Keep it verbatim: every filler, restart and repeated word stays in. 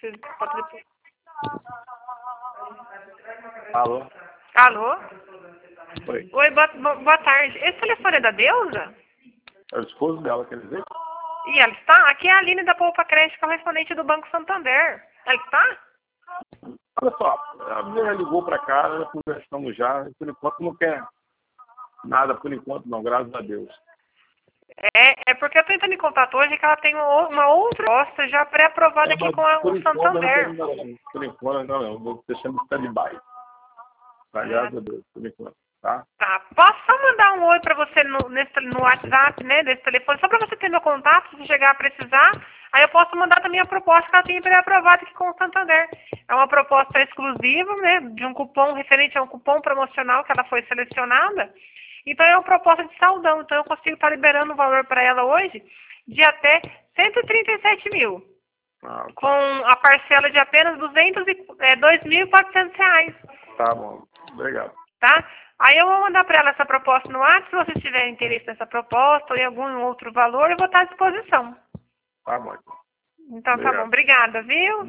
Vocês podem depois. Alô? Alô? Oi. Oi, boa, boa tarde. Esse telefone é da Deusa? É o esposo dela, quer dizer? E ela está? Aqui é a Aline da Poupa Crédito, correspondente do Banco Santander. Ela está? Olha só, a minha ligou pra cá, nós conversamos já, por enquanto não quer nada, por enquanto não, graças a Deus. É, é porque eu estou entrando em contato hoje que ela tem uma, uma outra proposta já pré-aprovada É, aqui mas com a, por o enquanto eu não Santander. quero nada, não. Por enquanto não, não, vou deixando stand-by. Tá, graças a Deus, por enquanto, tá? Tá. Posso só mandar um oi pra você no, nesse, no WhatsApp, né, desse telefone, só pra você ter meu contato, se chegar a precisar. Aí eu posso mandar também a proposta que ela tem pré-aprovada aqui com o Santander. É uma proposta exclusiva, né, de um cupom, referente a um cupom promocional que ela foi selecionada. Então é uma proposta de saldão. Então eu consigo estar liberando o valor para ela hoje de até cento e trinta e sete mil. Ah, Com a parcela de apenas duzentos e, é, dois mil e quatrocentos reais. tá bom, obrigado. Tá? Aí eu vou mandar para ela essa proposta no WhatsApp. Se vocês tiverem interesse nessa proposta ou em algum outro valor, eu vou estar à disposição. Tá bom. Então tá bom. Obrigado. Obrigada, viu?